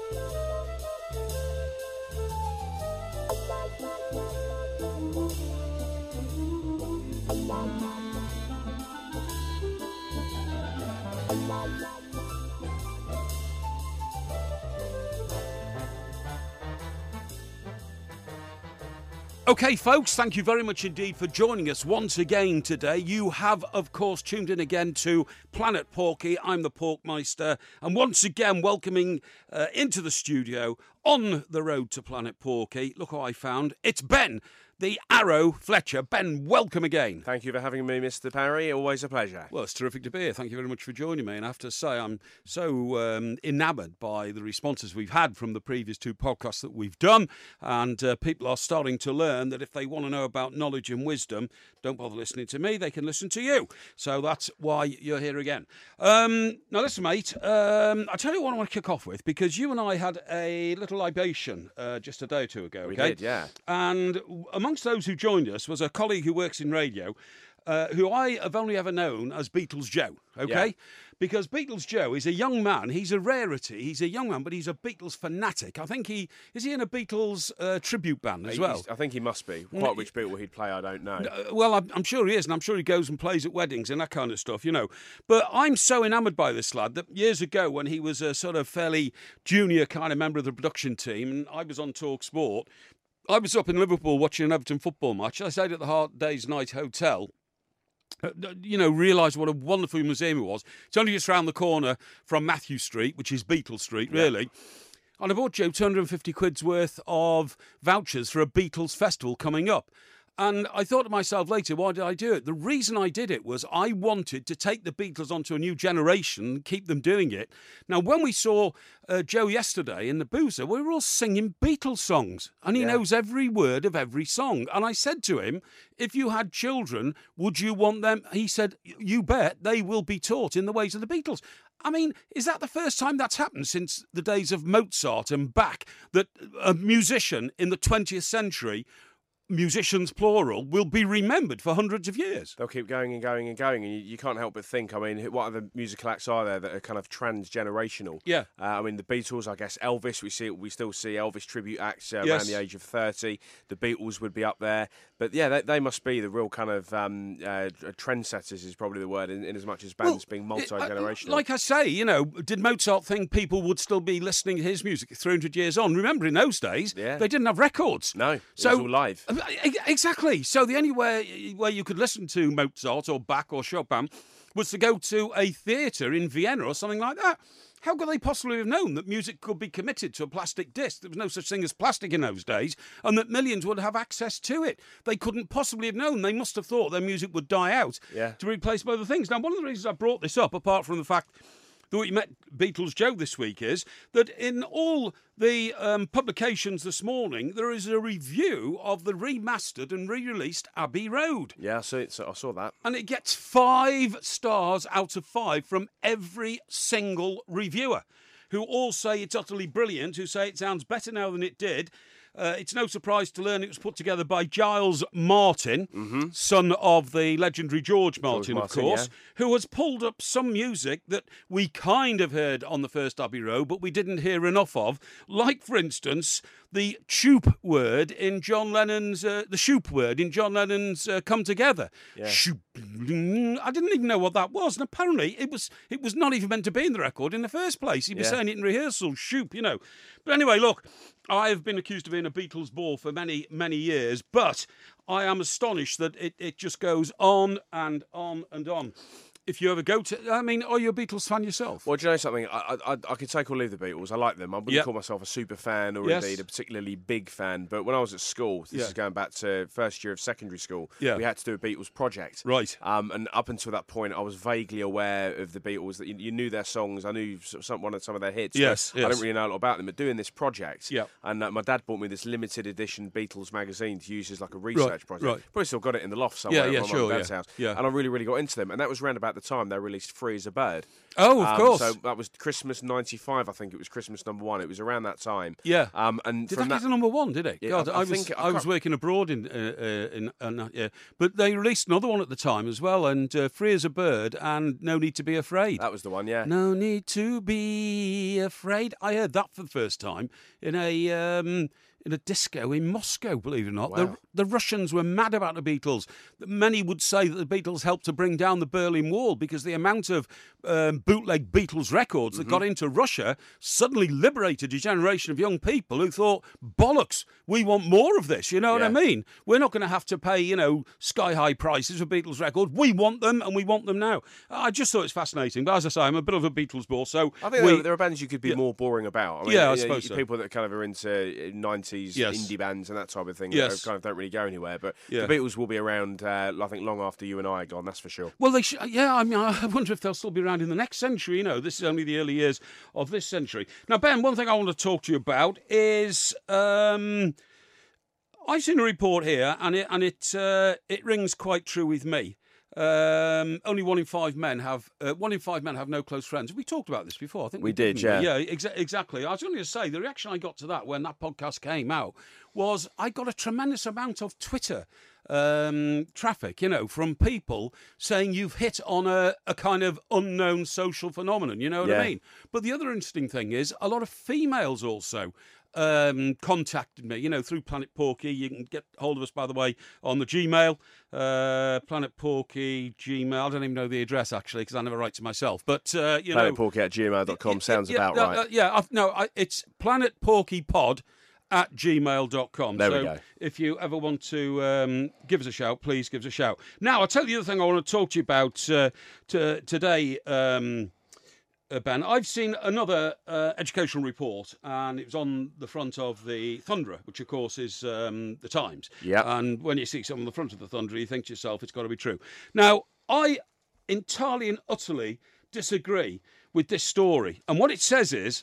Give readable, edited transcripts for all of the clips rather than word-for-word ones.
Okay, folks, thank you very much indeed for joining us once again today. You have, of course, tuned in again to Planet Porky. I'm the Porkmeister, and once again welcoming into the studio on the road to Planet Porky. Look who I found. It's Ben, the Arrow Fletcher. Ben, welcome again. Thank you for having me, Mr. Parry. Always a pleasure. Well, it's terrific to be here. Thank you very much for joining me. And I have to say, I'm so enamoured by the responses we've had from the previous two podcasts that we've done. And people are starting to learn that if they want to know about knowledge and wisdom, don't bother listening to me. They can listen to you. So that's why you're here again. Now, listen, mate, I'll tell you what I want to kick off with, because you and I had a little libation just a day or two ago. Okay? We did, yeah. And amongst those who joined us was a colleague who works in radio, who I have only ever known as Beatles Joe, okay? Yeah. Because Beatles Joe is a young man. He's a rarity. He's a young man, but he's a Beatles fanatic. I think is he in a Beatles tribute band as well? I think he must be. Quite which Beatle he'd play, I don't know. Well, I'm sure he is, and I'm sure he goes and plays at weddings and that kind of stuff, you know. But I'm so enamoured by this lad that years ago, when he was a sort of fairly junior kind of member of the production team, and I was on Talk Sport, I was up in Liverpool watching an Everton football match. I stayed at the Hard Days Night Hotel. Realised what a wonderful museum it was. It's only just round the corner from Matthew Street, which is Beatles Street, really. Yeah. And I bought Joe 250 quid's worth of vouchers for a Beatles festival coming up. And I thought to myself later, why did I do it? The reason I did it was I wanted to take the Beatles onto a new generation and keep them doing it. Now, when we saw Joe yesterday in the Boozer, we were all singing Beatles songs. And he knows every word of every song. And I said to him, if you had children, would you want them? He said, you bet, they will be taught in the ways of the Beatles. I mean, is that the first time that's happened since the days of Mozart and Bach, that a musician in the 20th century, musicians plural, will be remembered for hundreds of years? They'll keep going and going and going, and you can't help but think, I mean, what other musical acts are there that are kind of transgenerational? Yeah. I mean, the Beatles, I guess Elvis, we still see Elvis tribute acts around the age of 30. The Beatles would be up there. But yeah, they must be the real kind of trendsetters is probably the word, in as much as bands being multi-generational. Like I say, did Mozart think people would still be listening to his music 300 years on? Remember, in those days, they didn't have records. No, it was all live. Exactly. So the only way where you could listen to Mozart or Bach or Chopin was to go to a theatre in Vienna or something like that. How could they possibly have known that music could be committed to a plastic disc? There was no such thing as plastic in those days, and that millions would have access to it. They couldn't possibly have known. They must have thought their music would die out to be replaced by other things. Now, one of the reasons I brought this up, apart from the fact that we met Beatles Joe this week, is that in all the publications this morning, there is a review of the remastered and re-released Abbey Road. Yeah, so I saw that. And it gets 5 stars out of 5 from every single reviewer, who all say it's utterly brilliant, who say it sounds better now than it did. It's no surprise to learn it was put together by Giles Martin, son of the legendary George Martin, of course, who has pulled up some music that we kind of heard on the first Abbey Road, but we didn't hear enough of. Like, for instance, the shoop word in John Lennon's Come Together. Yeah. Shoop. I didn't even know what that was, and apparently it was not even meant to be in the record in the first place. He was saying it in rehearsal, shoop, But anyway, look, I have been accused of being a Beatles bore for many, many years, but I am astonished that it just goes on and on and on. If you ever go to... I mean, are you a Beatles fan yourself? Well, do you know something? I could take or leave the Beatles. I like them. I wouldn't call myself a super fan or indeed a particularly big fan. But when I was at school, this is going back to first year of secondary school, we had to do a Beatles project. Right. And up until that point, I was vaguely aware of the Beatles. That you knew their songs. I knew some of their hits. Yes. I didn't really know a lot about them. But doing this project, and my dad bought me this limited edition Beatles magazine to use as like a research project. Right. Probably still got it in the loft somewhere at my dad's house. Yeah. And I really, really got into them. And that was around about the time they released Free as a Bird. Oh, of course. So that was Christmas '95, I think it was Christmas #1. It was around that time. Yeah. And did from that get to #1? Did it? Yeah, God, I was working abroad but they released another one at the time as well, and Free as a Bird and No Need to Be Afraid. That was the one, yeah. No Need to Be Afraid. I heard that for the first time in a disco in Moscow, believe it or not. Wow. The Russians were mad about the Beatles. Many would say that the Beatles helped to bring down the Berlin Wall because the amount of bootleg Beatles records that got into Russia suddenly liberated a generation of young people who thought, bollocks, we want more of this, you know what I mean? We're not going to have to pay, sky-high prices for Beatles records. We want them, and we want them now. I just thought it's fascinating. But as I say, I'm a bit of a Beatles bore, so... I think there are bands you could be more boring about. I mean, I suppose so. People that kind of are into 90s indie bands and that type of thing that kind of don't really go anywhere. But the Beatles will be around, I think, long after you and I are gone, that's for sure. Well, they should, I mean, I wonder if they'll still be around in the next century. This is only the early years of this century. Now, Ben, one thing I want to talk to you about is I've seen a report here, and it rings quite true with me. Only one in five men have no close friends. We talked about this before. I think we did. Yeah, yeah, exactly. I was going to say the reaction I got to that when that podcast came out was I got a tremendous amount of Twitter traffic, from people saying you've hit on a kind of unknown social phenomenon. You know what I mean? But the other interesting thing is a lot of females also contacted me, through Planet Porky. You can get hold of us, by the way, on the Gmail, Planet Porky, Gmail. I don't even know the address, actually, because I never write to myself. But, PlanetPorky@gmail.com sounds about right. It's planetporkypod@gmail.com. There we go. If you ever want to give us a shout, please give us a shout. Now, I'll tell you the other thing I want to talk to you about today, Ben. I've seen another educational report, and it was on the front of the Thunderer, which, of course, is the Times. Yeah. And when you see something on the front of the Thunderer, you think to yourself, it's got to be true. Now, I entirely and utterly disagree with this story. And what it says is,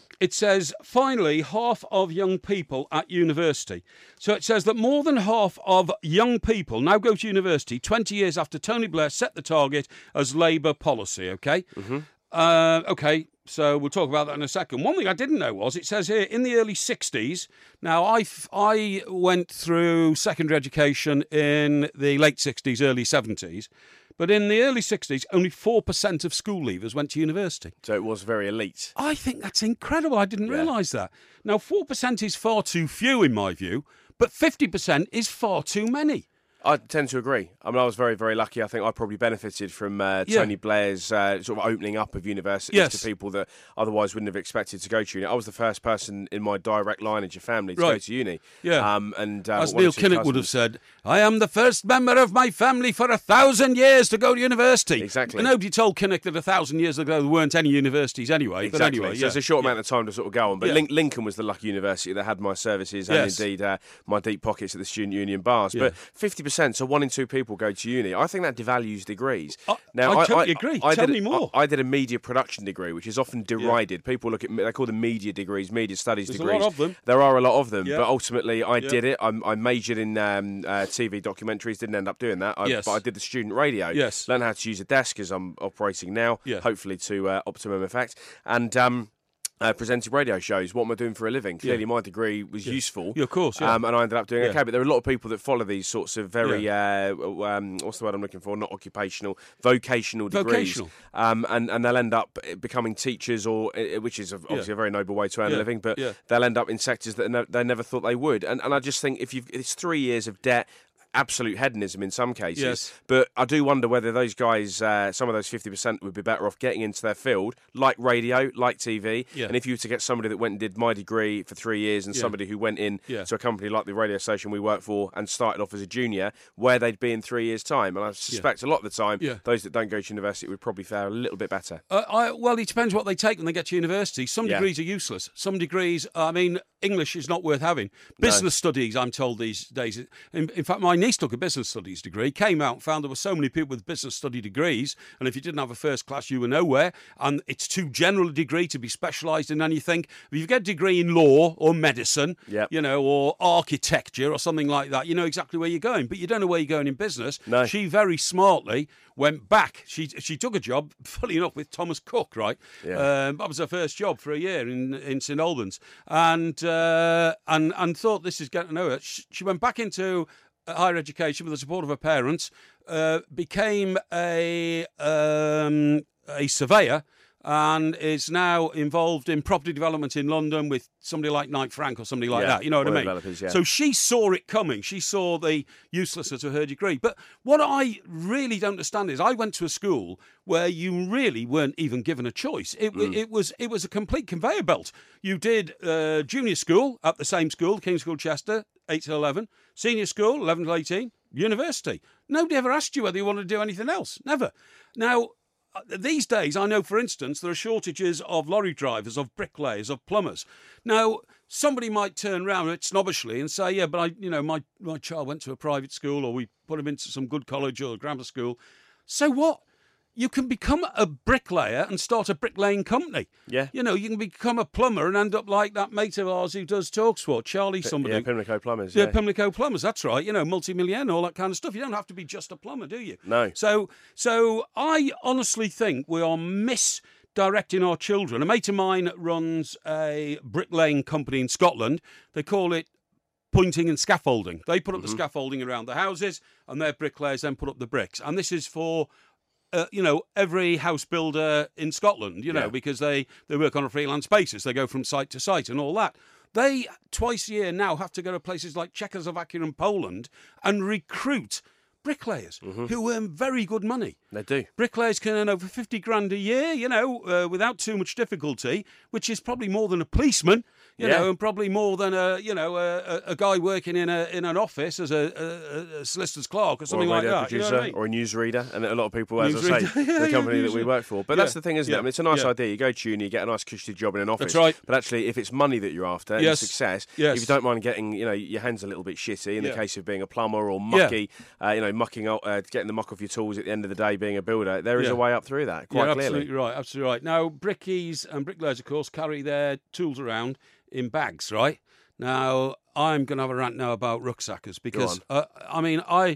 finally, half of young people at university. So it says that more than half of young people now go to university 20 years after Tony Blair set the target as Labour policy, okay? Mm-hmm. Okay, so we'll talk about that in a second. One thing I didn't know was, it says here, in the early 60s, now I went through secondary education in the late 60s, early 70s, but in the early 60s, only 4% of school leavers went to university. So it was very elite. I think that's incredible. I didn't realise that. Now, 4% is far too few, in my view, but 50% is far too many. I tend to agree. I mean, I was very, very lucky. I think I probably benefited from Tony Blair's sort of opening up of universities to people that otherwise wouldn't have expected to go to uni. I was the first person in my direct lineage of family to go to uni. Yeah. As Neil Kinnock would have said, I am the first member of my family for 1,000 years to go to university. Exactly. And nobody told Kinnock that 1,000 years ago there weren't any universities anyway. Exactly. But anyway, so it's a short amount of time to sort of go on. But Lincoln was the lucky university that had my services and indeed my deep pockets at the student union bars. But 50%, so 1 in 2 people go to uni. I think that devalues degrees. I totally agree. Tell me more. I did a media production degree, which is often derided. People they call them media degrees, media studies degrees. There's a lot of them. There are a lot of them, but ultimately I did it. I majored in TV documentaries, didn't end up doing that. But I did the student radio. Yes. Learned how to use a desk as I'm operating now, hopefully to optimum effect. And presented radio shows. What am I doing for a living? Clearly, my degree was useful. Yeah, of course. And I ended up doing okay. But there are a lot of people that follow these sorts of very, what's the word I'm looking for? Not occupational, vocational degrees. And they'll end up becoming teachers, which is obviously a very noble way to earn a living. But they'll end up in sectors that they never thought they would. And I just think it's 3 years of debt. Absolute hedonism in some cases, but I do wonder whether those guys, some of those 50%, would be better off getting into their field, like radio, like TV. And if you were to get somebody that went and did my degree for 3 years and somebody who went in to a company like the radio station we work for and started off as a junior, where they'd be in 3 years' time. And I suspect a lot of the time, those that don't go to university would probably fare a little bit better. Well, it depends what they take when they get to university. Some degrees are useless. Some degrees, I mean, English is not worth having. Business studies, I'm told these days. In fact, my niece took a business studies degree, came out and found there were so many people with business study degrees, and if you didn't have a first class, you were nowhere. And it's too general a degree to be specialised in anything. If you get a degree in law or medicine, or architecture or something like that, you know exactly where you're going, but you don't know where you're going in business. No. She very smartly went back. She took a job, funny enough, with Thomas Cook, right? Yeah. That was her first job for a year in St Albans, and thought this is getting to know her. She went back into higher education with the support of her parents, became a surveyor, and is now involved in property development in London with somebody like Knight Frank or somebody like that. You know what I mean? Developers, yeah. So she saw it coming. She saw the uselessness of her degree. But what I really don't understand is I went to a school where you really weren't even given a choice. It was a complete conveyor belt. You did junior school at the same school, King's School Chester, 8 to 11, senior school, 11 to 18, university. Nobody ever asked you whether you wanted to do anything else. Never. Now, these days, I know, for instance, there are shortages of lorry drivers, of bricklayers, of plumbers. Now, somebody might turn around snobbishly and say, yeah, but my child went to a private school, or we put him into some good college or grammar school. So what? You can become a bricklayer and start a bricklaying company. Yeah. You can become a plumber and end up like that mate of ours who does TalkSport, Charlie somebody. Yeah, Pimlico Plumbers. Yeah, Pimlico Plumbers, that's right. Multi-millionaire, all that kind of stuff. You don't have to be just a plumber, do you? No. So I honestly think we are misdirecting our children. A mate of mine runs a bricklaying company in Scotland. They call it pointing and scaffolding. They put up the scaffolding around the houses, and their bricklayers then put up the bricks. And this is for every house builder in Scotland, because they work on a freelance basis. They go from site to site and all that. They, twice a year now, have to go to places like Czechoslovakia and Poland and recruit bricklayers who earn very good money. They do. Bricklayers can earn over 50 grand a year, without too much difficulty, which is probably more than a policeman, and probably more than a guy working in an office as a solicitor's clerk or something like that. Producer, you know what I mean? or a newsreader, and a lot of people, as I say, the company that we work for. But that's the thing, isn't it? I mean, it's a nice idea. You go to uni, you get a nice cushy job in an office. That's right. But actually, if it's money that you're after and success, if you don't mind getting, your hands a little bit shitty in the case of being a plumber or mucky, mucking out, getting the muck off your tools at the end of the day, being a builder, there is a way up through that. Quite clearly. Absolutely right. Now, brickies and bricklayers, of course, carry their tools around in bags, right? Now, I'm going to have a rant now about rucksackers because, I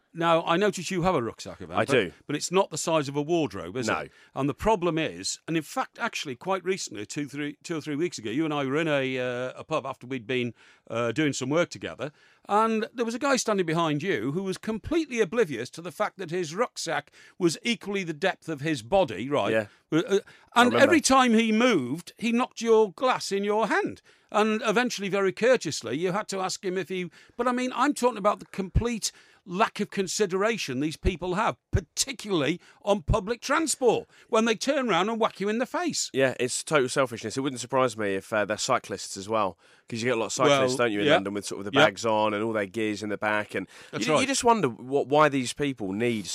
notice you have a rucksack, Evan. I do. But it's not the size of a wardrobe, is it? And the problem is, and in fact, actually, quite recently, two or three weeks ago, you and I were in a pub after we'd been doing some work together, and there was a guy standing behind you who was completely oblivious to the fact that his rucksack was equally the depth of his body, right? Yeah. And every time he moved, he knocked your glass in your hand. And eventually, very courteously, you had to ask him if he... But, I'm talking about the complete lack of consideration these people have, particularly on public transport, when they turn around and whack you in the face. Yeah, it's total selfishness. It wouldn't surprise me if they're cyclists as well, because you get a lot of cyclists, don't you, in London, with sort of the bags on and all their gears in the back, and you just wonder why these people need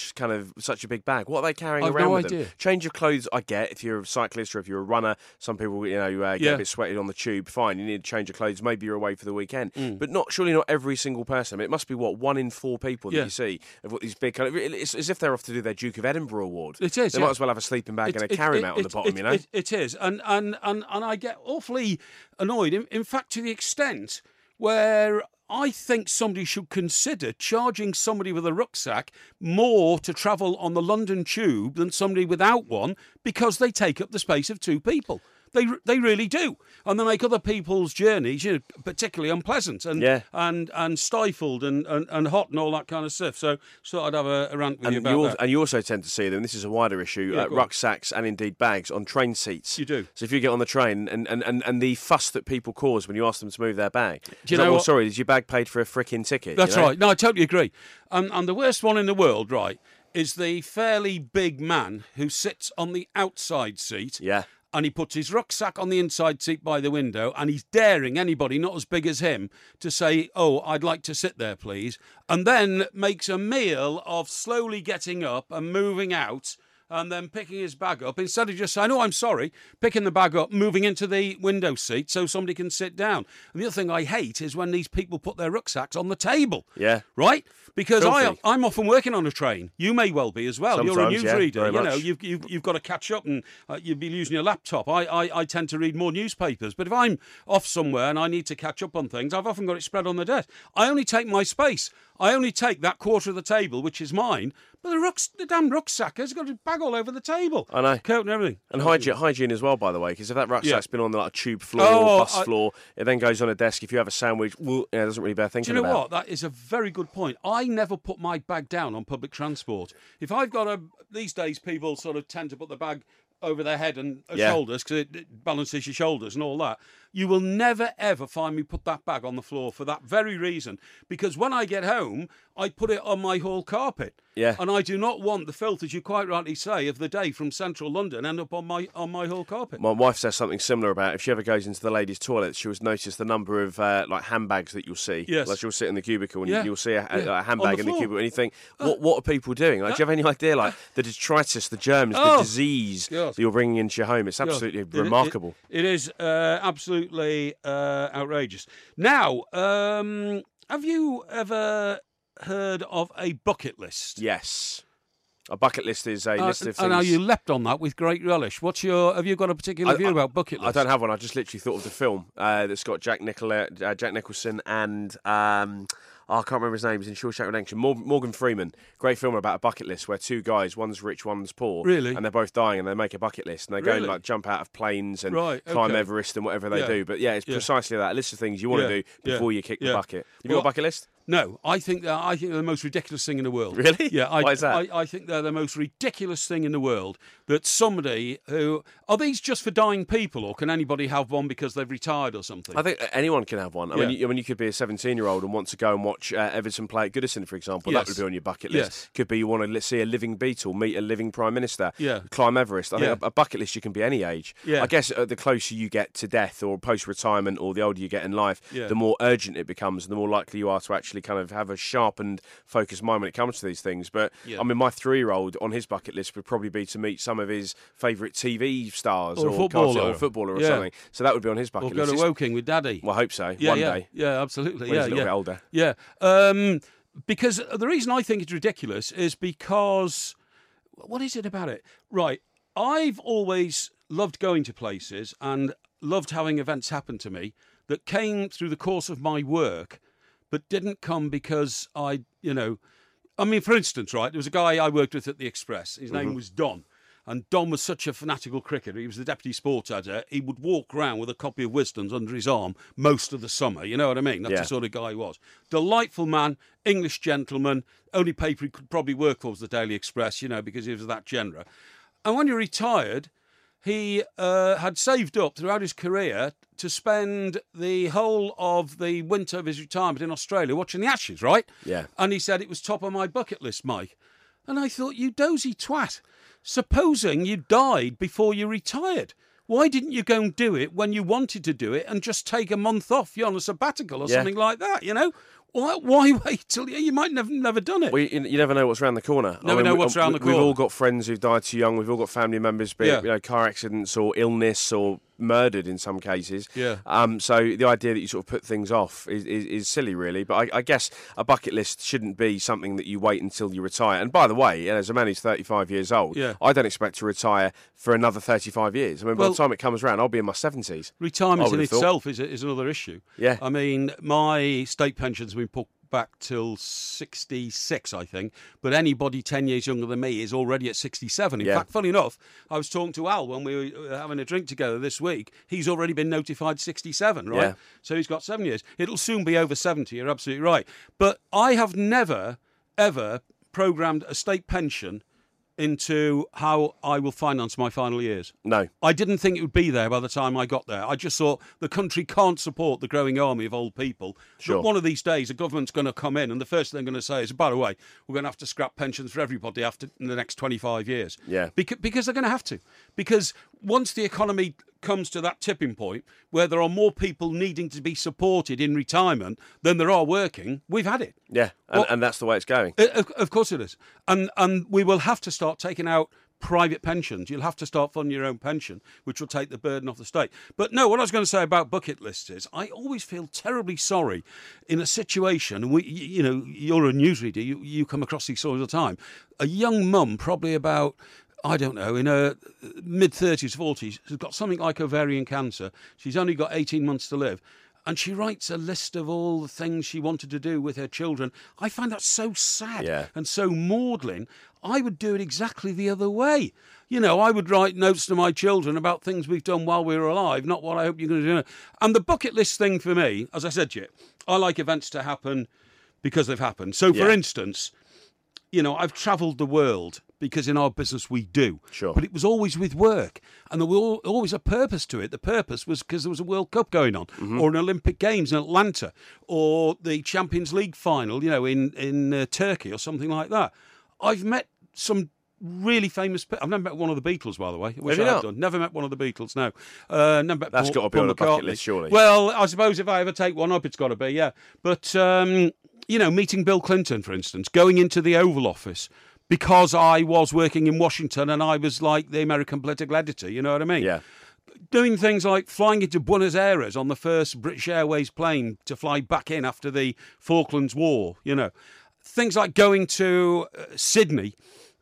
such a big bag. What are they carrying around with them? Change of clothes, I get, if you're a cyclist or if you're a runner. Some people, get a bit sweaty on the tube. Fine, you need to change your clothes. Maybe you're away for the weekend, but surely not every single person. It must be 1 in 4 people that you see have got these big it's as if they're off to do their Duke of Edinburgh award. It is. They might as well have a sleeping bag and a carry mat on the bottom. It is, and I get awfully annoyed. In fact, to the extent where I think somebody should consider charging somebody with a rucksack more to travel on the London Tube than somebody without one, because they take up the space of 2 people. They really do, and they make other people's journeys, particularly unpleasant and stifled and hot and all that kind of stuff. So I'd have a rant with you about that. And you also tend to see them. This is a wider issue. Rucksacks and indeed bags on train seats. You do. So if you get on the train and the fuss that people cause when you ask them to move their bag. Do you know what? Sorry, did your bag paid for a frickin' ticket? That's right. No, I totally agree. And the worst one in the world, right, is the fairly big man who sits on the outside seat. Yeah. And he puts his rucksack on the inside seat by the window, and he's daring anybody not as big as him to say, "Oh, I'd like to sit there, please," and then makes a meal of slowly getting up and moving out and then picking his bag up, instead of just saying, "Oh, I'm sorry," picking the bag up, moving into the window seat so somebody can sit down. And the other thing I hate is when these people put their rucksacks on the table. Yeah. Right? Because Filthy. I'm often working on a train. You may well be as well. Sometimes, You're a newsreader. very You know, much. you've got to catch up, and you'd be using your laptop. I tend to read more newspapers. But if I'm off somewhere and I need to catch up on things, I've often got it spread on the desk. I only take my space. I only take that quarter of the table, which is mine. But the damn rucksack has got a bag all over the table. I know. Coat and everything. And hygiene as well, by the way, because if that rucksack's been on like a tube floor Oh, or bus floor, it then goes on a desk. If you have a sandwich, it doesn't really bear thinking Do you know about. what? That is a very good point. I never put my bag down on public transport. If I've got these days people sort of tend to put the bag over their head and shoulders because it balances your shoulders and all that. You will never, ever find me put that bag on the floor for that very reason. Because when I get home, I put it on my hall carpet. Yeah. And I do not want the filth, as you quite rightly say, of the day from central London end up on my hall carpet. My wife says something similar about if she ever goes into the ladies' toilet, she'll notice the number of like handbags that you'll see. Yes. Like she'll sit in the cubicle and Yeah. you'll see a Yeah. handbag On the in the floor. cubicle, and you think, what are people doing? Like, do you have any idea? Like the detritus, the germs, the Oh, disease God. that you're bringing into your home. It's absolutely remarkable. It is absolutely outrageous. Now, have you ever heard of a bucket list? Yes. A bucket list is a list of things. And now you leapt on that with great relish. Have you got a particular view about bucket lists? I don't have one. I just literally thought of the film that's got Jack Nicholson and I can't remember his name. He's in Shawshank Redemption. Morgan Freeman. Great film about a bucket list where two guys, one's rich, one's poor. Really? And they're both dying, and they make a bucket list, and they go and Really? like jump out of planes and Right, climb okay. Everest and whatever they Yeah. do. But yeah, it's precisely that. A list of things you want to do before you kick the bucket. Have you got a bucket list? No, I think they're the most ridiculous thing in the world. Really? Yeah. Why is that? I think they're the most ridiculous thing in the world. That somebody who are these just for dying people, or can anybody have one because they've retired or something? I think anyone can have one. I Yeah. mean, you could be a 17-year-old and want to go and watch Everton play at Goodison, for example. That Yes. would be on your bucket list. Yes. Could be you want to see a living Beatle, meet a living Prime Minister, Yeah. climb Everest. I Yeah. think a bucket list you can be any age. Yeah. I guess the closer you get to death or post-retirement or the older you get in life, Yeah. the more urgent it becomes and the more likely you are to actually kind of have a sharpened, focused mind when it comes to these things. But, Yeah. I mean, my 3-year-old on his bucket list would probably be to meet some of his favourite TV stars Or a footballer. or Yeah. something. So that would be on his Or bucket go list. to Woking with Daddy. Well, I hope so. Yeah, One yeah, day. Yeah, absolutely. When yeah, he's a little bit older. Yeah. Because the reason I think it's ridiculous is because what is it about it? Right. I've always loved going to places and loved having events happen to me that came through the course of my work, but didn't come because for instance, right, there was a guy I worked with at the Express. His name was Don. And Don was such a fanatical cricketer. He was the deputy sports editor. He would walk around with a copy of Wisden's under his arm most of the summer. You know what I mean? That's the sort of guy he was. Delightful man, English gentleman. Only paper he could probably work for was the Daily Express, because he was that genre. And when he retired, he had saved up throughout his career to spend the whole of the winter of his retirement in Australia watching the Ashes, right? Yeah. And he said it was top of my bucket list, Mike. And I thought, you dozy twat. Supposing you died before you retired, why didn't you go and do it when you wanted to do it and just take a month off? You're on a sabbatical or something like that, Why wait till you might never done it? Well, you never know what's around the corner. Never know what's around the corner. We've all got friends who've died too young. We've all got family members, be it car accidents or illness or murdered in some cases. Yeah. So the idea that you sort of put things off is silly, really. But I guess a bucket list shouldn't be something that you wait until you retire. And by the way, as a man who's 35 years old, I don't expect to retire for another 35 years. I mean, by the time it comes around, I'll be in my 70s. Retirement in itself is another issue. Yeah. I mean, my state pension's been put back till 66, I think. But anybody 10 years younger than me is already at 67. In fact, funny enough, I was talking to Al when we were having a drink together this week. He's already been notified 67, right? Yeah. So he's got 7 years. It'll soon be over 70. You're absolutely right. But I have never, ever programmed a state pension into how I will finance my final years. No. I didn't think it would be there by the time I got there. I just thought the country can't support the growing army of old people. Sure. But one of these days, the government's going to come in, and the first thing they're going to say is, by the way, we're going to have to scrap pensions for everybody in the next 25 years. Yeah. Because they're going to have to. Because once the economy comes to that tipping point where there are more people needing to be supported in retirement than there are working, we've had it. Yeah, and that's the way it's going. Of course it is. And we will have to start taking out private pensions. You'll have to start funding your own pension, which will take the burden off the state. But no, what I was going to say about bucket lists is I always feel terribly sorry in a situation, and you're a newsreader, you come across these stories all the time. A young mum, probably about, I don't know, in her mid-30s, 40s, has got something like ovarian cancer. She's only got 18 months to live. And she writes a list of all the things she wanted to do with her children. I find that so sad and so maudlin. I would do it exactly the other way. I would write notes to my children about things we've done while we were alive, not what I hope you're going to do. And the bucket list thing for me, as I said to you, I like events to happen because they've happened. So, for instance, I've travelled the world because in our business we do. Sure. But it was always with work. And there was always a purpose to it. The purpose was because there was a World Cup going on, or an Olympic Games in Atlanta, or the Champions League final, in Turkey or something like that. I've met some really famous. I've never met one of the Beatles, by the way. I wish I had done. Never met one of the Beatles. No, never met. That's got to be on the bucket list, surely. Well, I suppose if I ever take one up, it's got to be, yeah. But meeting Bill Clinton, for instance, going into the Oval Office because I was working in Washington and I was like the American political editor. You know what I mean? Yeah. Doing things like flying into Buenos Aires on the first British Airways plane to fly back in after the Falklands War. Things like going to Sydney.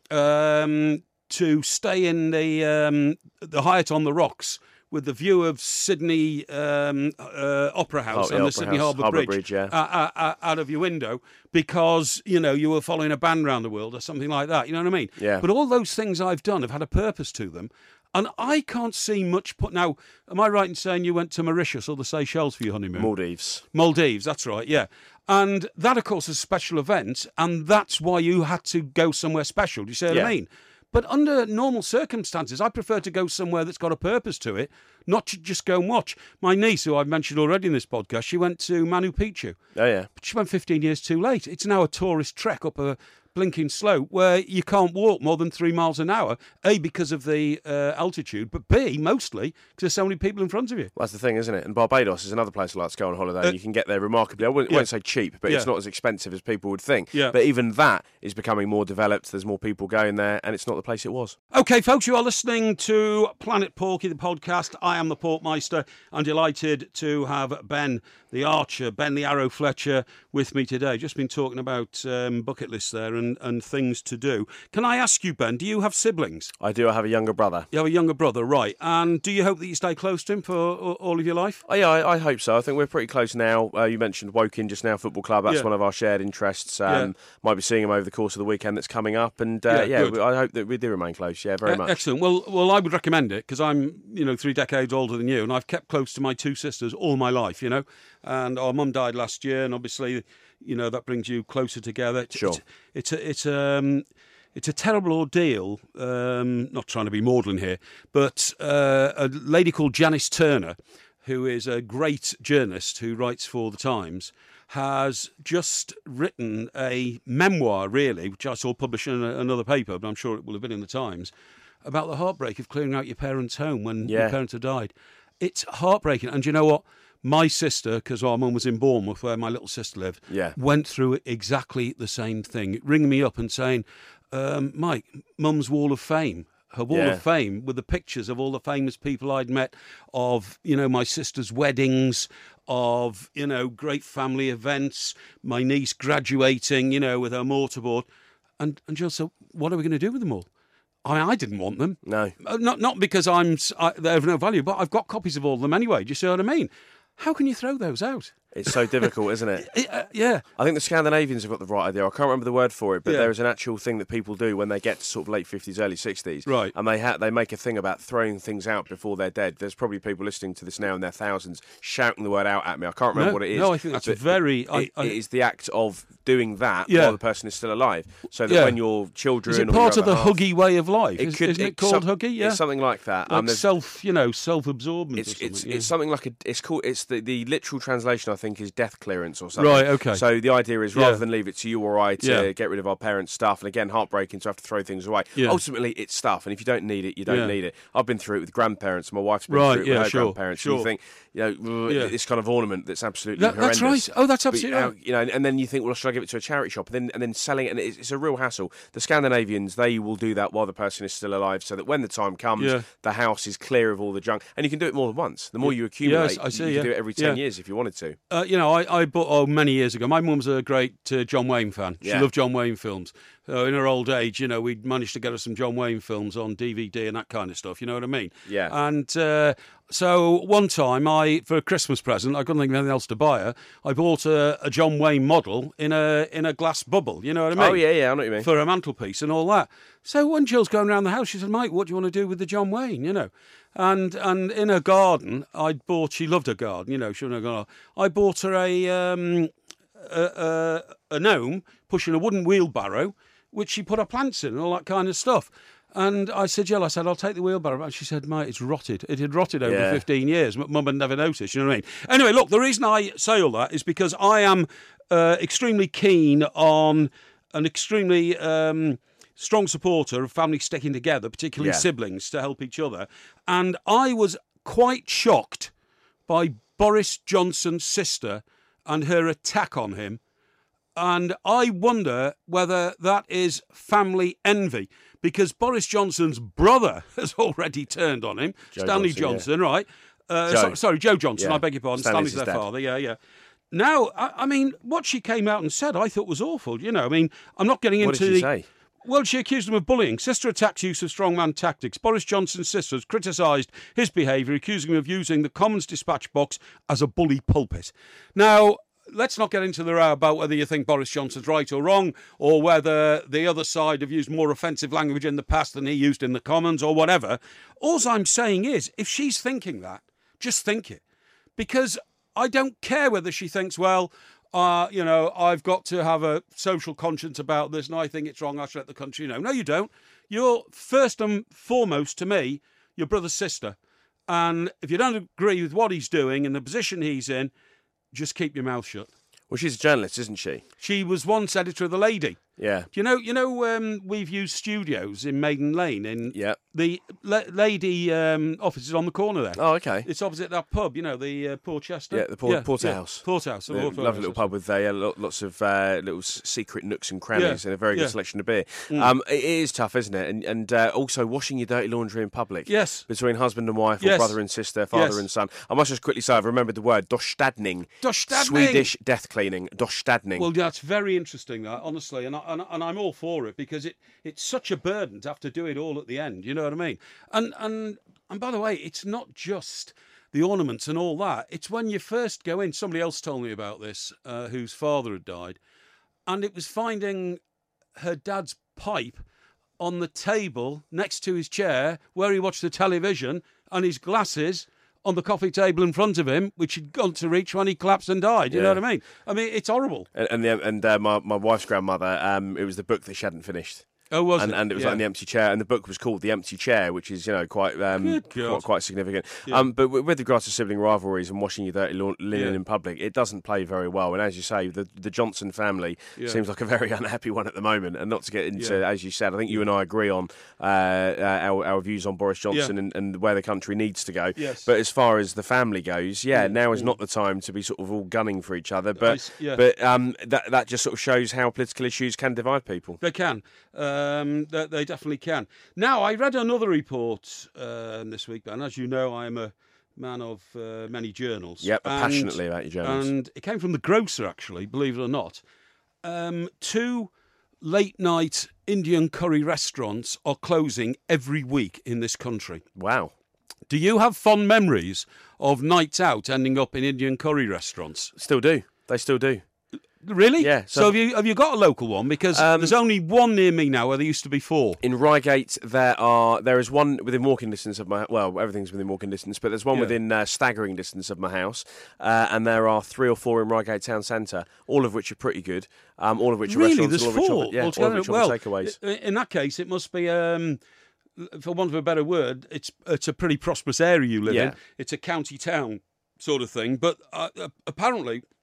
To stay in the Hyatt on the Rocks with the view of Sydney Opera House and the Sydney Harbour Bridge out of your window because, you were following a band around the world or something like that. You know what I mean? Yeah. But all those things I've done have had a purpose to them. And I can't see much. Now, am I right in saying you went to Mauritius or the Seychelles for your honeymoon? Maldives, that's right, yeah. And that, of course, is a special event, and that's why you had to go somewhere special. Do you see what I mean? But under normal circumstances, I prefer to go somewhere that's got a purpose to it, not to just go and watch. My niece, who I've mentioned already in this podcast, she went to Manu Picchu. Oh, yeah. But she went 15 years too late. It's now a tourist trek up a blinking slope where you can't walk more than 3 miles an hour, A, because of the altitude, but B, mostly because there's so many people in front of you. Well, that's the thing, isn't it? And Barbados is another place I'd like to go on holiday. You can get there remarkably, I won't say cheap, but it's not as expensive as people would think. Yeah. But even that is becoming more developed. There's more people going there, and it's not the place it was. OK, folks, you are listening to Planet Porky, the podcast. I am the Porkmeister. I'm delighted to have Ben the Archer, Ben the Arrow Fletcher, with me today. Just been talking about bucket lists there and things to do. Can I ask you, Ben, do you have siblings? I do. I have a younger brother. You have a younger brother, right. And do you hope that you stay close to him for all of your life? Oh, yeah, I hope so. I think we're pretty close now. You mentioned Woking just now, football club. That's one of our shared interests. Might be seeing him over the course of the weekend that's coming up. And I hope that we do remain close. Yeah, very much. Excellent. Well, I would recommend it because I'm, 3 decades older than you, and I've kept close to my two sisters all my life, And our mum died last year, and obviously, that brings you closer together. Sure. It's a terrible ordeal. Not trying to be maudlin here, but a lady called Janice Turner, who is a great journalist who writes for The Times, has just written a memoir, really, which I saw published in another paper, but I'm sure it will have been in The Times, about the heartbreak of clearing out your parents' home when your parents have died. It's heartbreaking. And you know what? My sister, because our mum was in Bournemouth, where my little sister lived, went through exactly the same thing. Ringing me up and saying, Mike, Mum's Wall of Fame. Her Wall of Fame with the pictures of all the famous people I'd met, of, my sister's weddings, of, great family events, my niece graduating, with her mortarboard. And Jill said, what are we going to do with them all? I didn't want them. No. Not because they're of no value, but I've got copies of all of them anyway. Do you see what I mean? How can you throw those out? It's so difficult, isn't it? Yeah. I think the Scandinavians have got the right idea. I can't remember the word for it, but there is an actual thing that people do when they get to sort of late 50s, early 60s. Right. And they make a thing about throwing things out before they're dead. There's probably people listening to this now in their thousands shouting the word out at me. I can't remember what it is. No, I think that's very... It is the act of doing that while the person is still alive. So that when your children... Is it part of the Huggy way of life? Isn't it called Huggy? Yeah. It's something like that. Like self-absorbent It's something like it's the literal translation, I think, is death clearance or something. Right, okay. So the idea is rather than leave it to you or I to get rid of our parents' stuff, and again, heartbreaking to have to throw things away. Yeah. Ultimately, it's stuff, and if you don't need it, you don't need it. I've been through it with grandparents. My wife's been through it with her grandparents. And you think, this kind of ornament that's absolutely horrendous. That's right. Oh, that's absolutely right. And then you think, well, should I give it to a charity shop? And then selling it, and it's a real hassle. The Scandinavians, they will do that while the person is still alive, so that when the time comes, the house is clear of all the junk. And you can do it more than once. The more you accumulate, you can do it every 10 years if you wanted to. I bought many years ago. My mum's a great John Wayne fan. She loved John Wayne films. In her old age, we'd managed to get her some John Wayne films on DVD and that kind of stuff. You know what I mean? Yeah. And so one time, for a Christmas present, I couldn't think of anything else to buy her. I bought a John Wayne model in a glass bubble. You know what I mean? Oh yeah, I know what you mean. For a mantelpiece and all that. So when Jill's going around the house, she said, "Mike, what do you want to do with the John Wayne?" And in her garden, she loved her garden. She wouldn't have gone. I bought her a gnome pushing a wooden wheelbarrow, which she put her plants in and all that kind of stuff. And I said, Jill, I'll take the wheelbarrow. And she said, mate, it's rotted. It had rotted over 15 years. Mum had never noticed, you know what I mean? Anyway, look, the reason I say all that is because I am extremely keen on an extremely strong supporter of families sticking together, particularly siblings, to help each other. And I was quite shocked by Boris Johnson's sister and her attack on him. And I wonder whether that is family envy, because Boris Johnson's brother has already turned on him, Stanley Johnson, right? Joe Johnson, I beg your pardon. Stanley's their father, yeah. Now, I mean, what she came out and said, I thought was awful. I'm not getting into What did she say? Well, she accused him of bullying. Sister attacks use of strongman tactics. Boris Johnson's sister has criticised his behaviour, accusing him of using the Commons dispatch box as a bully pulpit. Now, let's not get into the row about whether you think Boris Johnson's right or wrong, or whether the other side have used more offensive language in the past than he used in the Commons, or whatever. All I'm saying is, if she's thinking that, just think it. Because I don't care whether she thinks, well, I've got to have a social conscience about this, and I think it's wrong, I should let the country know. No, you don't. You're first and foremost, to me, your brother's sister. And if you don't agree with what he's doing and the position he's in, just keep your mouth shut. Well, she's a journalist, isn't she? She was once editor of The Lady. Yeah. You know, we've used studios in Maiden Lane. The Lady office is on the corner there. Oh, okay. It's opposite that pub, the Portchester. Yeah, the Porterhouse. Porterhouse. Lovely little pub with lots of little secret nooks and crannies and a very good selection of beer. It is tough, isn't it? And also washing your dirty laundry in public. Yes. Between husband and wife, or brother and sister, father and son. I must just quickly say, I've remembered the word, dostadning. Dostadning. Swedish death cleaning, dostadning. Well, that's very interesting, that, honestly, and I'm all for it, because it's such a burden to have to do it all at the end, you know what I mean? And by the way, it's not just the ornaments and all that. It's when you first go in. Somebody else told me about this, whose father had died, and it was finding her dad's pipe on the table next to his chair where he watched the television, and his glasses on the coffee table in front of him, which he'd gone to reach when he collapsed and died. You know what I mean? I mean, it's horrible. And my wife's grandmother, it was the book that she hadn't finished. Oh, was it? And it was like The Empty Chair, and the book was called The Empty Chair, which is quite significant. Yeah. But with regards to sibling rivalries and washing your dirty linen in public, it doesn't play very well. And as you say, the Johnson family seems like a very unhappy one at the moment. And not to get into, as you said, I think you and I agree on our views on Boris Johnson and where the country needs to go. Yes. But as far as the family goes, now is not the time to be sort of all gunning for each other. But that just sort of shows how political issues can divide people. They can. They definitely can. Now, I read another report this week, Ben. As you know, I am a man of many journals. Yep, passionately about your journals. And it came from The Grocer, actually, believe it or not. 2 late-night Indian curry restaurants are closing every week in this country. Wow. Do you have fond memories of nights out ending up in Indian curry restaurants? Still do. They still do. Really? Yeah. So have you got a local one? Because there's only one near me now, where there used to be 4. In Reigate, there is one within walking distance of my. Well, everything's within walking distance, but there's one within staggering distance of my house, and there are 3 or 4 in Reigate town centre, all of which are pretty good. All of which are really? restaurants. There's all 4. All of which are takeaways. In that case, it must be. For want of a better word, it's a pretty prosperous area you live in. It's a county town sort of thing, but apparently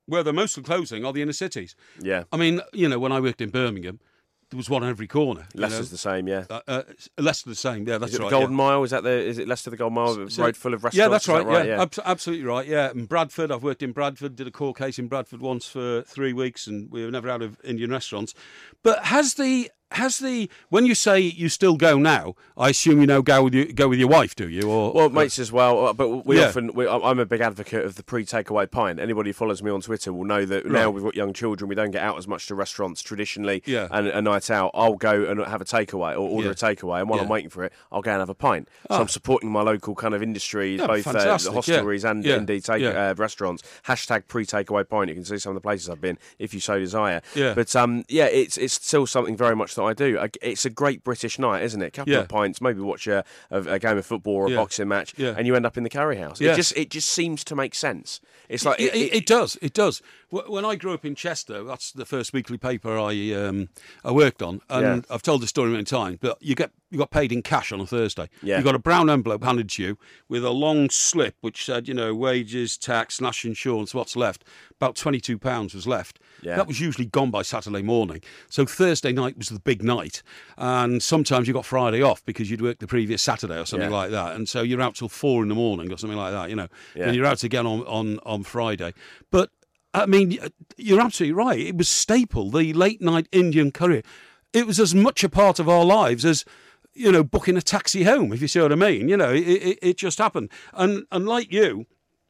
where they're mostly closing are the inner cities. Yeah. I mean, when I worked in Birmingham, there was one on every corner. Leicester's the same, yeah. Leicester the same, yeah, that's right. The Golden Mile, is it Leicester the Golden Mile, road full of restaurants? Yeah, that's right, right? Yeah. Absolutely right, yeah. And Bradford, I've worked in Bradford, did a court case in Bradford once for 3 weeks, and we were never out of Indian restaurants. But when you say you still go now, I assume go with your wife, do you? Well, mates as well. But I'm a big advocate of the pre-takeaway pint. Anybody who follows me on Twitter will know that now we've got young children, we don't get out as much to restaurants traditionally. Yeah. And a night out, I'll go and have a takeaway or order a takeaway, and while I'm waiting for it, I'll go and have a pint. So I'm supporting my local kind of industry, both the hostelries and indeed restaurants. Hashtag pre-takeaway pint. You can see some of the places I've been if you so desire. Yeah. But it's still something very much that I do. It's a great British night, isn't it? A couple of pints, maybe watch a game of football or a boxing match, and you end up in the Curry House. It just seems to make sense. It's like it does. When I grew up in Chester, that's the first weekly paper I worked on, and I've told the story many times. But you got paid in cash on a Thursday. Yeah. You got a brown envelope handed to you with a long slip which said, wages, tax, national insurance, what's left. About £22 was left. Yeah. That was usually gone by Saturday morning. So Thursday night was the big night, and sometimes you got Friday off because you'd worked the previous Saturday or something like that, and so you're out till 4 in the morning or something like that. And you're out again on Friday. But I mean, you're absolutely right. It was staple, the late night Indian curry. It was as much a part of our lives as booking a taxi home, if you see what I mean. It just happened. And like you,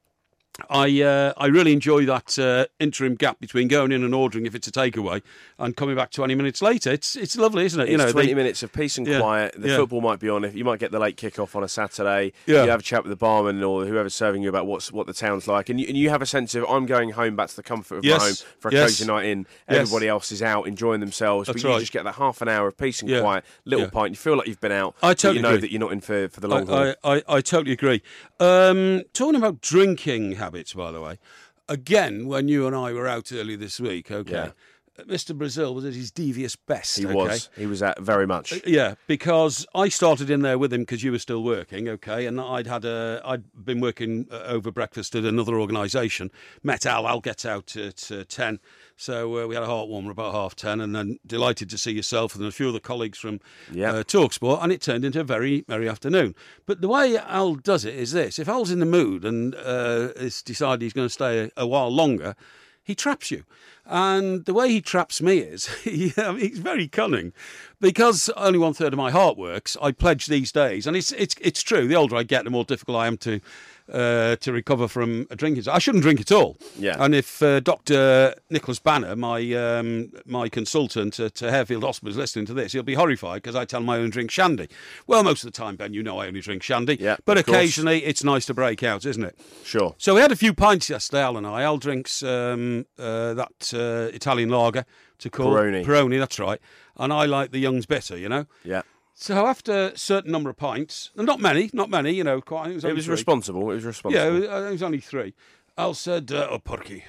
I really enjoy that interim gap between going in and ordering if it's a takeaway and coming back 20 minutes later. It's lovely, isn't it? It's 20 minutes of peace and quiet. The football might be on. If you might get the late kick-off on a Saturday. Yeah. You have a chat with the barman or whoever's serving you about what the town's like, and you have a sense of, I'm going home back to the comfort of my home for a cosy night in. Everybody else is out enjoying themselves, but you just get that half an hour of peace and quiet, little pint. You feel like you've been out. I totally know agree. that you're not in for the long haul. I totally agree. Talking about drinking habits, by the way. Again, when you and I were out earlier this week, Mr. Brazil was at his devious best. He was at very much. Because I started in there with him because you were still working, and I'd been working over breakfast at another organisation. Met Al. I'll get out at 10. So we had a heartwarmer about 10:30, and then delighted to see yourself and a few other colleagues from TalkSport, and it turned into a very merry afternoon. But the way Al does it is this: if Al's in the mood and has decided he's going to stay a while longer, he traps you. And the way he traps me is, he's very cunning, because only 1/3 of my heart works. I pledge these days, and it's true. The older I get, the more difficult I am to recover from drinking. I shouldn't drink at all. Yeah. And if Dr. Nicholas Banner, my consultant at Harefield Hospital, is listening to this, he'll be horrified because I tell him I only drink shandy. Well, most of the time, Ben, I only drink shandy. Yeah, but occasionally it's nice to break out, isn't it? Sure. So we had a few pints yesterday, Al and I. Al drinks that Italian lager to call Peroni, that's right. And I like the Young's Bitter, Yeah. So after a certain number of pints, and not many, quite. It was responsible. Yeah, it was only 3. Al said, Porky,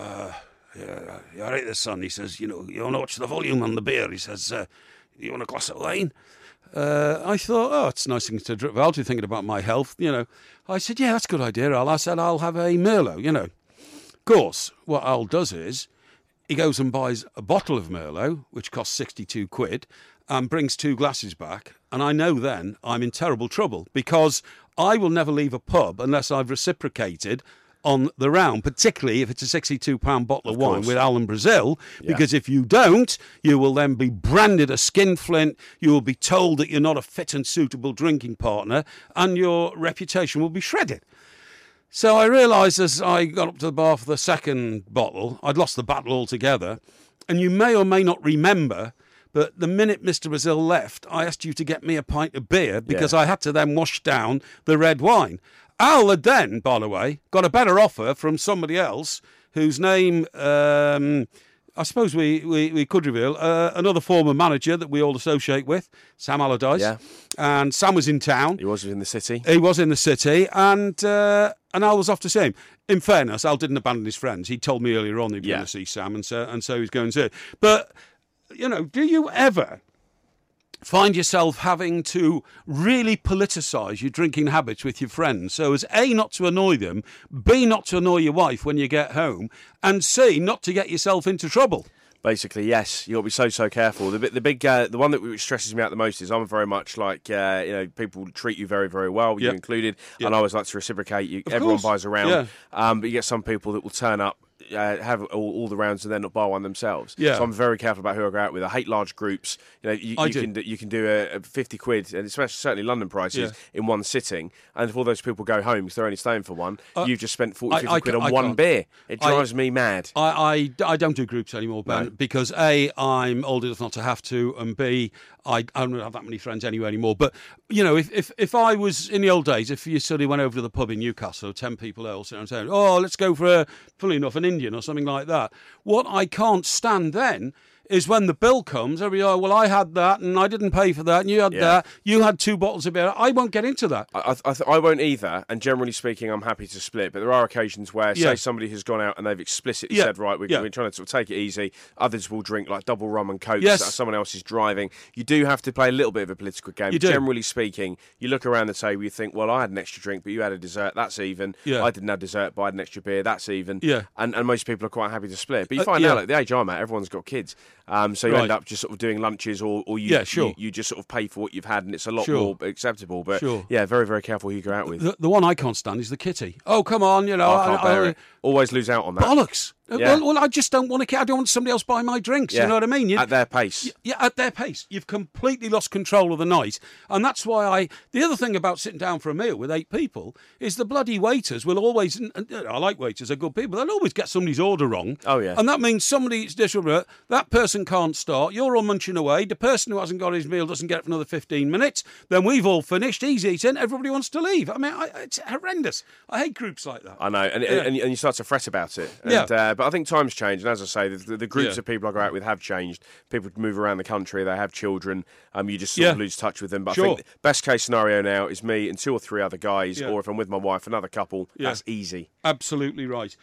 you're right there, son. He says, you want to watch the volume on the beer. He says, you want a glass of wine? I thought, it's a nice thing to drink. Al, thinking about my health, I said, yeah, that's a good idea, Al. I said, I'll have a Merlot, Of course, what Al does is, he goes and buys a bottle of Merlot, which costs 62 quid, and brings 2 glasses back. And I know then I'm in terrible trouble, because I will never leave a pub unless I've reciprocated on the round, particularly if it's a £62 bottle of wine with Al and Brazil, because if you don't, you will then be branded a skinflint, you will be told that you're not a fit and suitable drinking partner, and your reputation will be shredded. So I realised as I got up to the bar for the second bottle, I'd lost the battle altogether. And you may or may not remember, but the minute Mr. Brazil left, I asked you to get me a pint of beer because I had to then wash down the red wine. Al had then, by the way, got a better offer from somebody else whose name, I suppose we could reveal, another former manager that we all associate with, Sam Allardyce. Yeah. And Sam was in town. He was in the city. And Al was off to see him. In fairness, Al didn't abandon his friends. He told me earlier on he'd going to see Sam, and so he was going to. But, do you ever find yourself having to really politicise your drinking habits with your friends. So as A, not to annoy them, B, not to annoy your wife when you get home, and C, not to get yourself into trouble. Basically, yes, you'll be so careful. The one that stresses me out the most is I'm very much like people treat you very, very well, you included, and I always like to reciprocate. Everyone buys a round, but you get some people that will turn up, have all the rounds and then not buy one themselves. So I'm very careful about who I go out with. I hate large groups. You can do a 50 quid, and especially certainly London prices, in one sitting. And if all those people go home because they're only staying for one, you've just spent 50 quid on one beer. It drives me mad. I don't do groups anymore, Ben, because A, I'm old enough not to have to, and B, I don't have that many friends anymore. But, if I was in the old days, if you suddenly went over to the pub in Newcastle, 10 people there all sitting and saying, let's go for fully enough, an Indian or something like that. What I can't stand then is when the bill comes, well, I had that and I didn't pay for that and you had that. You had 2 bottles of beer. I won't get into that. I won't either. And generally speaking, I'm happy to split. But there are occasions where, say, somebody has gone out and they've explicitly said, right, we're trying to sort of take it easy. Others will drink like double rum and coke. Someone else is driving. You do have to play a little bit of a political game. Generally speaking, you look around the table, you think, well, I had an extra drink, but you had a dessert. That's even. I didn't have dessert, but I had an extra beer. That's even. And most people are quite happy to split. But you find out, at the age I'm at, everyone's got kids. So you end up just sort of doing lunches, or you just sort of pay for what you've had, and it's a lot more acceptable. But very, very careful who you go out with. The one I can't stand is the kitty. Oh, come on, I can't bear it. Always lose out on that. Bollocks. Well, I just don't want to. I don't want somebody else buy my drinks. You know what I mean? At their pace. At their pace. You've completely lost control of the night, and that's why the other thing about sitting down for a meal with 8 people is the bloody waiters will always. And I like waiters; they're good people. They'll always get somebody's order wrong. Oh yeah. And that means somebody's disrespect. That person can't start. You're all munching away. The person who hasn't got his meal doesn't get it for another 15 minutes. Then we've all finished. He's eaten. Everybody wants to leave. I mean, it's horrendous. I hate groups like that. I know, and you start to fret about it. And, but I think times change. And as I say, the groups of people I go out with have changed. People move around the country, they have children, you just sort of lose touch with them. But I think the best case scenario now is me and 2 or 3 other guys, or if I'm with my wife, another couple. That's easy. Absolutely right.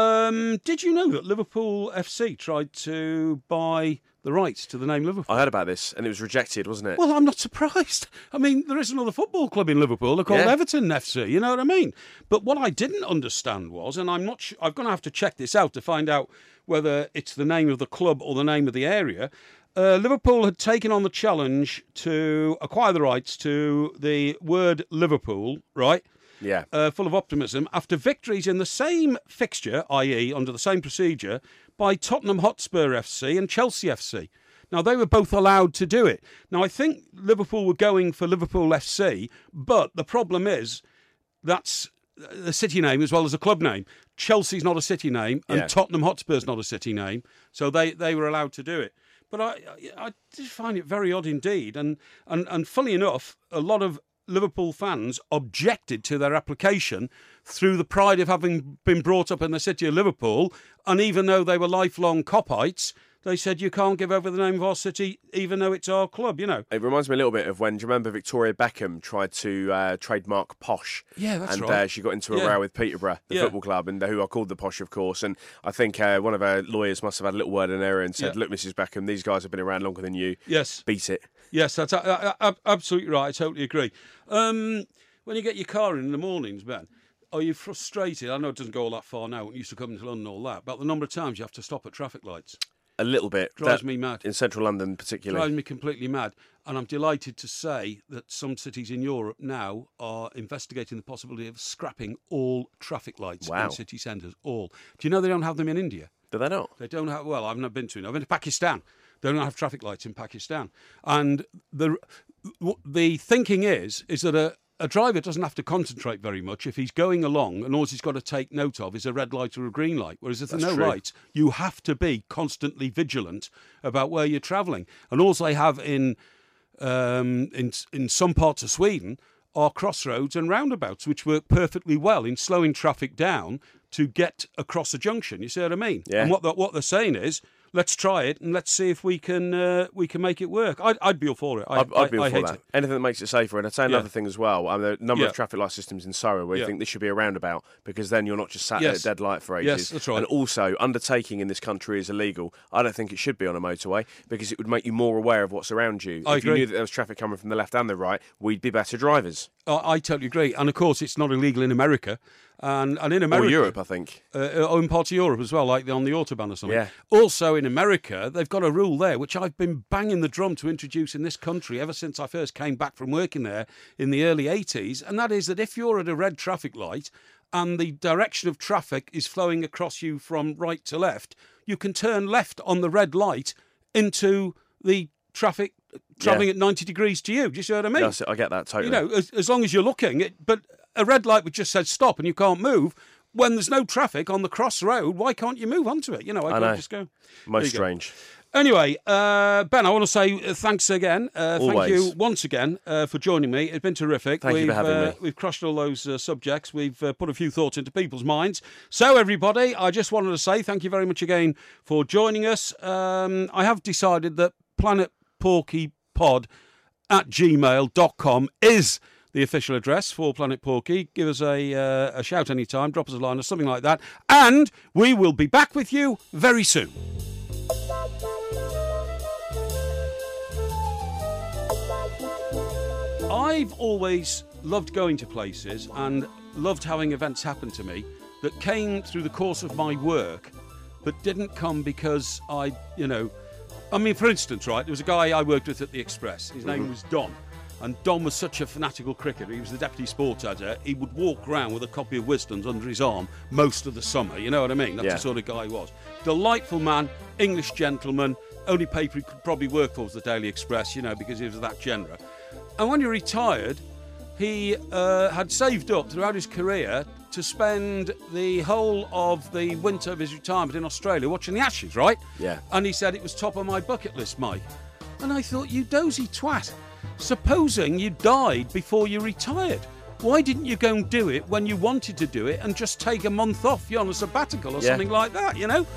Did you know that Liverpool FC tried to buy the rights to the name Liverpool? I heard about this, and it was rejected, wasn't it? Well, I'm not surprised. I mean, there is another football club in Liverpool. They're called Everton FC, you know what I mean? But what I didn't understand was, and I'm not I'm going to have to check this out to find out whether it's the name of the club or the name of the area. Liverpool had taken on the challenge to acquire the rights to the word Liverpool, right? Yeah. Full of optimism, after victories in the same fixture, i.e. under the same procedure, by Tottenham Hotspur FC and Chelsea FC. Now, they were both allowed to do it. Now, I think Liverpool were going for Liverpool FC, but the problem is that's the city name as well as a club name. Chelsea's not a city name, and Tottenham Hotspur's not a city name, so they were allowed to do it. But I did find it very odd indeed, and funny enough, a lot of Liverpool fans objected to their application through the pride of having been brought up in the city of Liverpool, and even though they were lifelong Coppites, they said you can't give over the name of our city even though it's our club, you know. It reminds me a little bit of when, do you remember Victoria Beckham tried to trademark Posh? Yeah, that's right. And she got into a row with Peterborough, the football club, and who are called the Posh, of course. And I think one of her lawyers must have had a little word in there and said, look, Mrs. Beckham, these guys have been around longer than you. Yes. Beat it. Yes, that's absolutely right. I totally agree. When you get your car in the mornings, Ben, are you frustrated? I know it doesn't go all that far now. It used to come into London and all that. But the number of times you have to stop at traffic lights. A little bit. Drives me mad. In central London particularly. Drives me completely mad. And I'm delighted to say that some cities in Europe now are investigating the possibility of scrapping all traffic lights in city centres. All. Do you know they don't have them in India? Do they not? They don't have... Well, I've not been to it. I've been to Pakistan. They don't have traffic lights in Pakistan. And the thinking is that a driver doesn't have to concentrate very much if he's going along and all he's got to take note of is a red light or a green light. Whereas if there are no lights, you have to be constantly vigilant about where you're travelling. And all they have in some parts of Sweden are crossroads and roundabouts, which work perfectly well in slowing traffic down to get across a junction. You see what I mean? Yeah. And what they're saying is, let's try it and let's see if we can make it work. I'd be all for it. I'd be all for that. It. Anything that makes it safer. And I'd say another thing as well. There are a number of traffic light systems in Surrey where you think this should be a roundabout, because then you're not just sat at a dead light for ages. Yes, that's right. And also, undertaking in this country is illegal. I don't think it should be on a motorway, because it would make you more aware of what's around you. If you knew that there was traffic coming from the left and the right, we'd be better drivers. I totally agree. And of course, it's not illegal in America. And in America, or Europe, I think, or in parts of Europe as well, like on the autobahn or something. Yeah. Also in America, they've got a rule there, which I've been banging the drum to introduce in this country ever since I first came back from working there in the early 80s, and that is that if you're at a red traffic light and the direction of traffic is flowing across you from right to left, you can turn left on the red light into the traffic travelling at 90 degrees to you. Do you see what I mean? Yes, I get that totally. You know, as long as you're looking, but a red light would just say stop and you can't move. When there's no traffic on the crossroad, why can't you move onto it? You know, I can't just go. Most strange. Anyway, Ben, I want to say thanks again. Thank you once again for joining me. It's been terrific. Thank you for having me. We've crushed all those subjects. We've put a few thoughts into people's minds. So, everybody, I just wanted to say thank you very much again for joining us. I have decided that planetporkypod@gmail.com is the official address for Planet Porky. Give us a shout anytime, drop us a line or something like that, and we will be back with you very soon. I've always loved going to places and loved having events happen to me that came through the course of my work, but didn't come because for instance, right, there was a guy I worked with at the Express. His name was Don. And Don was such a fanatical cricketer. He was the deputy sports editor. He would walk around with a copy of Wisden's under his arm most of the summer. You know what I mean? That's the sort of guy he was. Delightful man, English gentleman. Only paper he could probably work for was the Daily Express, because he was that genre. And when he retired, he had saved up throughout his career to spend the whole of the winter of his retirement in Australia watching the Ashes, right? Yeah. And he said it was top of my bucket list, Mike. And I thought, you dozy twat. Supposing you died before you retired, why didn't you go and do it when you wanted to do it and just take a month off? You're on a sabbatical or something like that,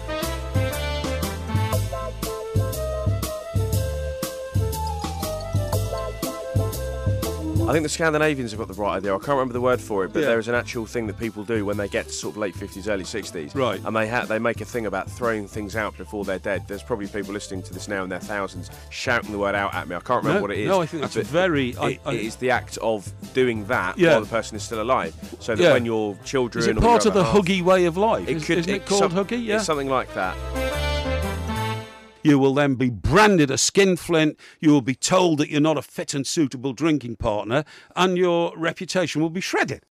I think the Scandinavians have got the right idea. I can't remember the word for it, but there is an actual thing that people do when they get to sort of late 50s, early 60s. Right. And they make a thing about throwing things out before they're dead. There's probably people listening to this now in their thousands shouting the word out at me. I can't remember what it is. No, I think that's it is the act of doing that while the person is still alive. So that when your children... Is it part of the Huggy way of life? Isn't it called Huggy? Yeah. It's something like that. You will then be branded a skinflint, you will be told that you're not a fit and suitable drinking partner, and your reputation will be shredded.